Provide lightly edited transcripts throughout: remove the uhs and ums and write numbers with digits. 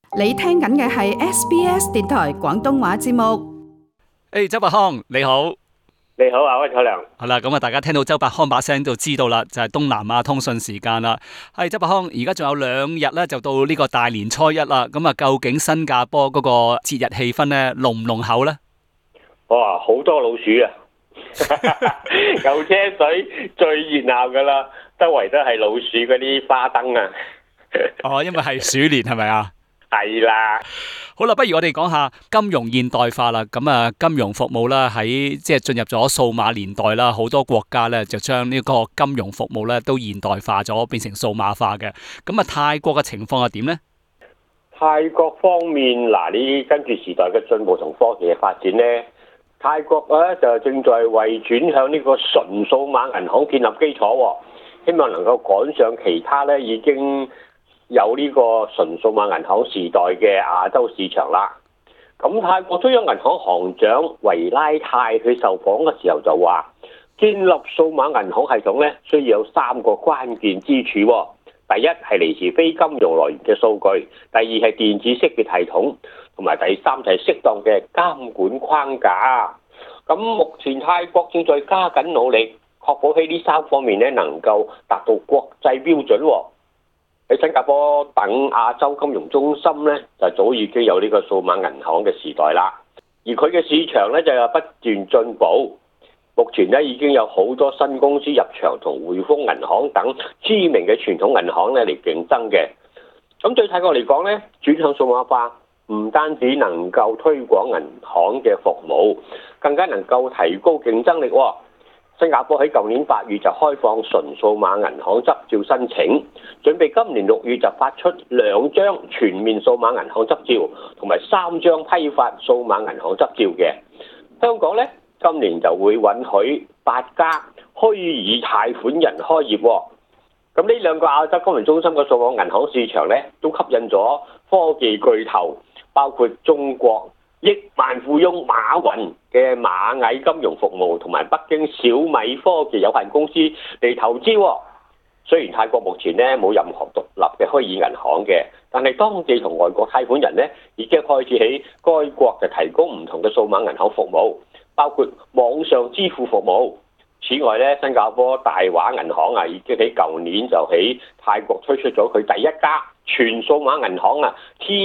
你聽緊嘅係 SBS 電台廣東話節目。 周伯康你好。 你好啊，溫楚良。 係啦，咁啊，大家聽到周伯康把聲就知道啦，就係東南亞通訊時間啦。係周伯康，而家仲有2日咧，就到呢個大年初一啦。咁啊，究竟新加坡嗰個節日氣氛咧濃唔濃厚咧？ 哇，好多老鼠啊！牛車水最熱鬧噶啦，周圍都係老鼠嗰啲花燈啊！ 哦，因為係鼠年係咪啊？ 係啦。 好啦，不如我哋講下金融現代化啦。咁啊，金融服務啦，喺即係進入咗數碼年代啦，好多國家咧就將呢個金融服務咧都現代化咗，變成數碼化嘅。咁啊，泰國嘅情況係點呢？ 泰國方面，嗱，你跟住時代嘅進步同科技嘅發展呢，泰國咧就正在為轉向呢個純數碼銀行建立基礎，希望能夠趕上其他咧已經有呢個純數碼銀行時代嘅亞洲市場啦。咁泰國中央銀行行長維拉泰佢受訪嘅時候就話，建立數碼銀行系統咧需要有3個關鍵支柱。第一係嚟自非金融來源嘅數據，第二係電子識別系統，同埋第三就係適當嘅監管框架。咁目前泰國正在加緊努力，確保喺呢3方面咧能夠達到國際標準。喺新加坡等亞洲金融中心咧，就早已經有呢個數碼銀行嘅時代啦。而佢嘅市場咧就有不斷進步。目前咧已經有好多新公司入場，同匯豐銀行等知名嘅傳統銀行咧嚟競爭嘅。咁對泰國嚟講咧，轉向數碼化唔單止能夠推廣銀行嘅服務，更加能夠提高競爭力。新加坡喺舊年8月就開放純數碼銀行執照申請，準備今年6月就發出2張全面數碼銀行執照，同埋3張批發數碼銀行執照嘅。香港咧今年就會允許8家虛擬貸款人開業。咁呢2個亞洲金融中心嘅數碼銀行市場咧，都吸引咗科技巨頭，包括中國億萬富翁馬雲嘅螞蟻金融服務同埋北京小米科技有限公司嚟投資。雖然泰國目前咧冇任何獨立嘅虛擬銀行嘅，但係當地同外國貸款人咧已經開始喺該國就提供唔同嘅數碼銀行服務，包括網上支付服務。此外咧，新加坡大華銀行啊已經喺舊年就喺泰國推出咗佢第一家全數碼銀行啊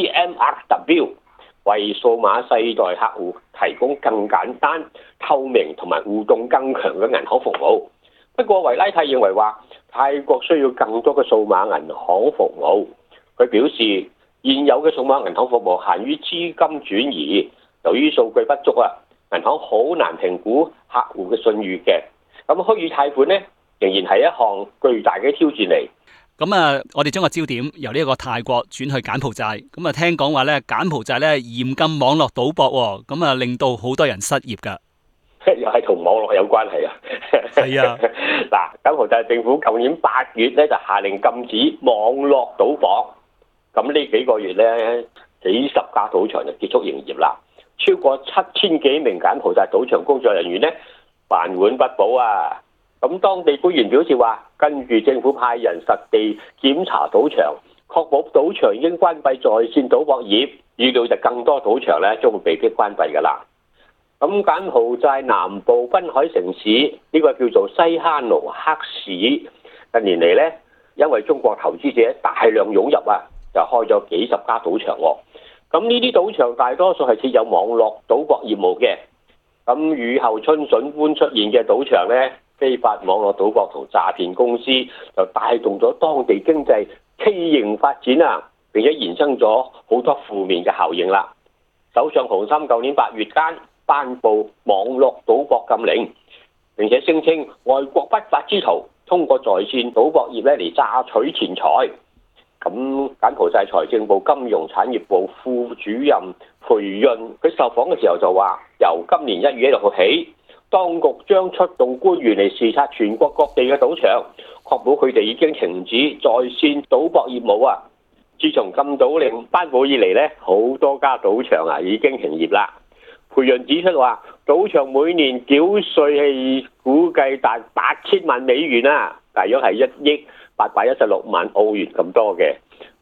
TMRW。為數碼世代客戶提供更簡單、透明同埋互動更強嘅銀行服務。不過維拉泰認為話，泰國需要更多嘅數碼銀行服務。佢表示，現有嘅數碼銀行服務限於資金轉移，由於數據不足啊，銀行好難評估客戶嘅信譽嘅。咁虛擬貸款呢，仍然係一項巨大嘅挑戰嚟。 咁啊，我哋將個焦點由呢個泰國轉去柬埔寨。咁啊，聽講話咧，柬埔寨咧嚴禁網絡賭博，咁啊令到好多人失業噶。 又係同網絡有關係啊？ 係啊。 嗱，柬埔寨政府舊年8月咧就下令禁止網絡賭博。咁呢幾個月咧，幾十家賭場就結束營業啦。超過7000幾名柬埔寨賭場工作人員咧飯碗不保啊！咁當地官員表示話，跟住政府派人實地檢查賭場，確保賭場已經關閉在線賭博業，預料就更多賭場咧將會被迫關閉㗎啦。咁柬埔寨南部濱海城市呢個叫做西哈努克市，近年嚟咧因為中國投資者大量湧入啊，就開咗幾十家賭場喎。咁呢啲賭場大多數係設有網絡賭博業務嘅。咁雨後春筍般出現嘅賭場咧，非法網絡賭博同詐騙公司就帶動咗當地經濟畸形發展啊，並且延伸咗好多負面嘅效應啦。首相洪森舊年8月間頒布網絡賭博禁令，並且聲稱外國不法之徒通過在線賭博業咧嚟榨取錢財。咁柬埔寨財政部金融產業部副主任裴潤佢受訪嘅時候就話，由今年1月1號起，當局將出動官員嚟視察全國各地嘅賭場，確保佢哋已經停止在線賭博業務啊！自從禁賭令頒布以嚟咧，好多家賭場啊已經停業啦。裴潤指出話，賭場每年繳稅係估計達8000萬美元啊，大約係1億816萬澳元咁多嘅。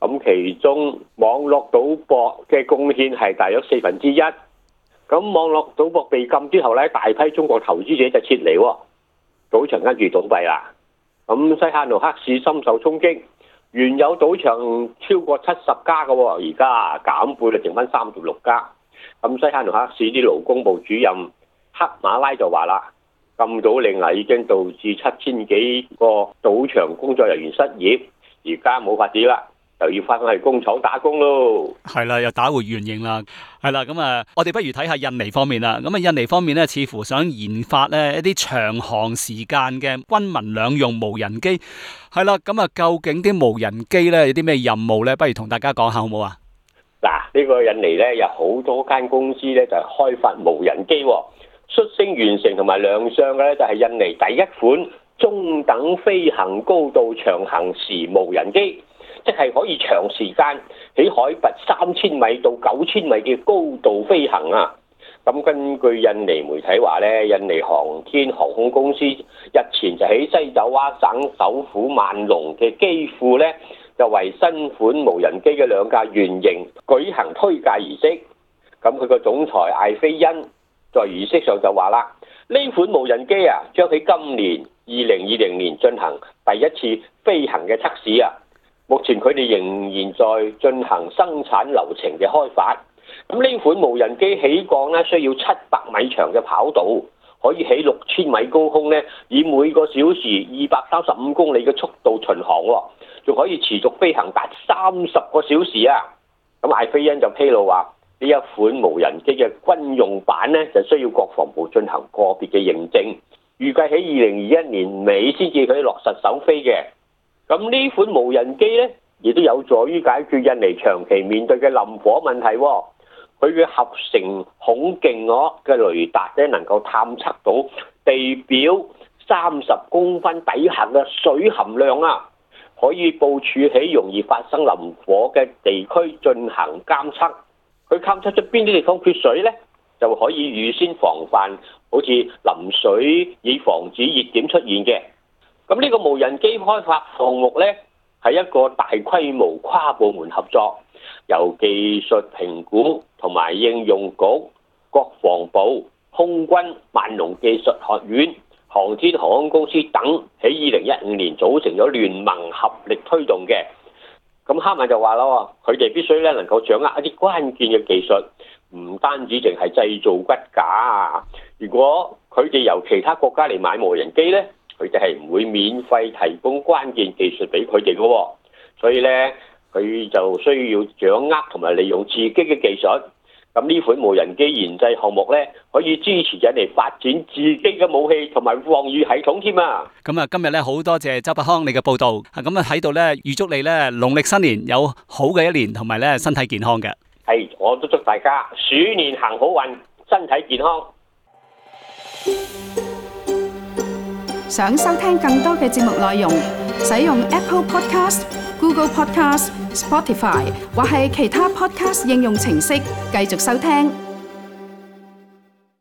咁其中網絡賭博嘅貢獻係大約1/4。咁網絡賭博被禁之後咧，大批中國投資者就撤離喎，賭場跟住倒閉啦。咁西哈努克市深受衝擊，原有賭場超過70家嘅喎，而家減半就剩翻36家。咁西哈努克市啲勞工部主任克馬拉就話啦，禁賭令已經導致7000幾個賭場工作人員失業，而家冇法子啦，就要翻去工廠打工咯。係啦，又打回原形啦。係啦，咁我哋不如睇下印尼方面啦。咁印尼方面咧，似乎想研發咧一啲長航時間嘅軍民兩用無人機。係啦，咁究竟啲無人機咧有啲咩任務咧？不如同大家講下好唔好啊？ 嗱，呢個印尼咧有好多間公司咧就係開發無人機，率先完成同埋亮相嘅咧就係印尼第一款中等飛行高度長行時無人機，即係可以長時間喺海拔3000米到9000米嘅高度飛行啊！咁根據印尼媒體話咧，印尼航天航空公司日前就喺西爪哇省首府萬隆嘅機庫咧，就為新款無人機嘅2架原型舉行推介儀式。咁佢個總裁艾菲恩在儀式上就話啦，呢款無人機啊，將喺今年2020年進行第一次飛行嘅測試啊。目前佢哋仍然在進行生產流程嘅開發。咁呢款無人機起降咧需要700米長嘅跑道，可以喺6000米高空咧，以每個小時235公里嘅速度巡航，仲可以持續飛行達30個小時啊！咁艾菲恩就披露話，呢一款無人機嘅軍用版咧就需要國防部進行個別嘅認證，預計喺2021年尾先至可以落實首飛嘅。咁呢款無人機咧，亦都有助於解決印尼長期面對嘅林火問題。佢嘅合成孔徑嘅雷達咧，能夠探測到地表30公分底下嘅水含量啊，可以部署喺容易發生林火嘅地區進行監測。佢監測出邊啲地方缺水咧，就可以預先防範，好似淋水，以防止熱點出現嘅。咁呢個無人機開發項目咧，係一個大規模跨部門合作，由技術評估同埋應用局、國防部、空軍、萬隆技術學院、航天航空公司等喺2015年組成咗聯盟合力推動嘅。咁哈曼就話啦，佢哋必須咧能夠掌握一啲關鍵嘅技術，唔單止淨係製造骨架啊。如果佢哋由其他國家嚟買無人機咧，佢哋係唔會免費提供關鍵技術俾佢哋嘅，所以咧佢就需要掌握同埋利用自己嘅技術。咁呢款無人機研製項目咧，可以支持印尼發展自己嘅武器同埋防禦系統添啊！咁今日咧好多謝周伯康你嘅報道，咁喺度咧預祝你咧農曆新年有好嘅一年，同埋咧身體健康嘅。係，我都祝大家鼠年行好運，身體健康。 想收聽更多嘅節目內容，使用 Apple Podcast、Google Podcast、Spotify 或係其他 Podcast 應用程式繼續收聽。